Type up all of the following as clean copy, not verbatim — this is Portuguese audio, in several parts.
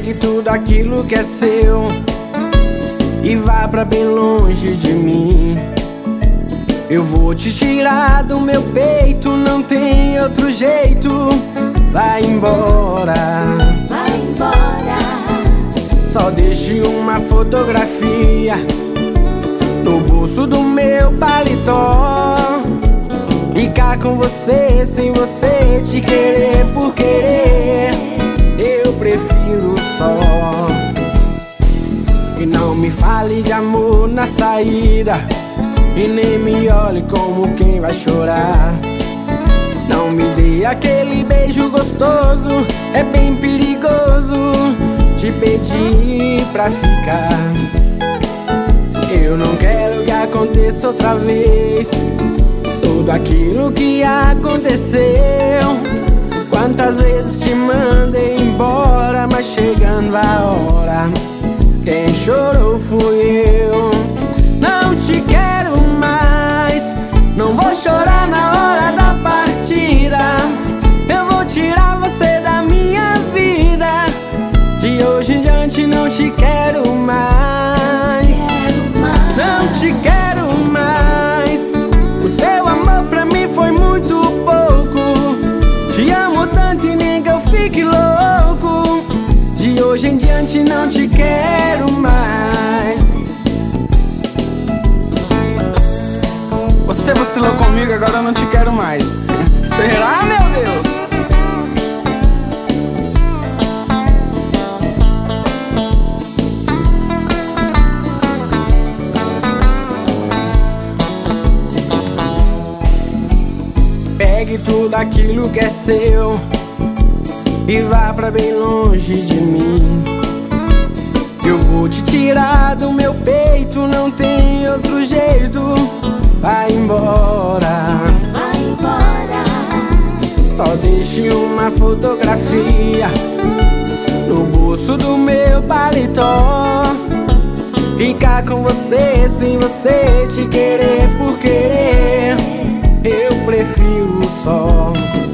Pegue tudo aquilo que é seu e vá pra bem longe de mim. Eu vou te tirar do meu peito, não tem outro jeito. Vai embora, vai embora. Só deixe uma fotografia no bolso do meu paletó. Ficar com você sem você te querer por querer, eu prefiro só. E não me fale de amor na saída, e nem me olhe como quem vai chorar. Não me dê aquele beijo gostoso, é bem perigoso te pedir pra ficar. Eu não quero que aconteça outra vez tudo aquilo que aconteceu. Quantas vezes te mandei embora, mas chegando a hora, quem chorou fui eu. Não te quero mais, não vou chorar na hora da partida. Eu vou tirar você da minha vida. De hoje em diante não te quero mais, não te quero mais. O seu amor pra mim foi muito pouco. Te amo tanto e nem que eu fique louco. De hoje em diante não te quero mais. Você vacilou comigo, agora eu não te quero mais. Será, meu Deus? Pegue tudo aquilo que é seu e vá pra bem longe de mim. Eu vou te tirar do meu peito, não tem outro jeito. Vai embora, vai embora. Só deixe uma fotografia no bolso do meu paletó. Ficar com você sem você te querer por querer, eu prefiro só.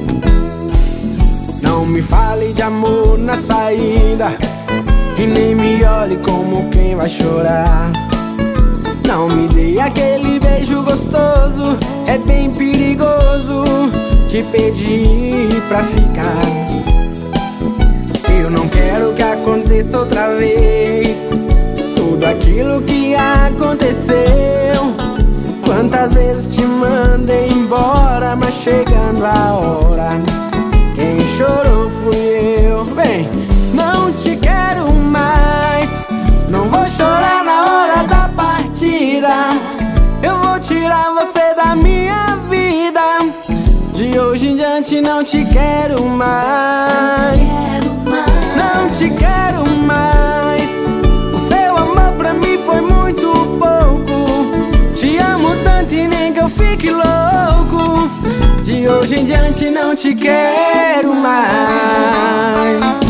Não me fale de amor na saída, e nem me olhe como quem vai chorar. Não me dê aquele beijo gostoso, é bem perigoso te pedir pra ficar. Eu não quero que aconteça outra vez tudo aquilo que aconteceu. Quantas vezes te mandei embora, mas chegando a hora, quem chorou fui eu. Bem, não te quero mais, não vou chorar na hora da partida. Eu vou tirar você da minha vida. De hoje em diante não te quero mais, não te quero mais. O seu amor pra mim foi muito pouco. Te amo tanto e nem que eu fique louco. De hoje em diante não te quero mais.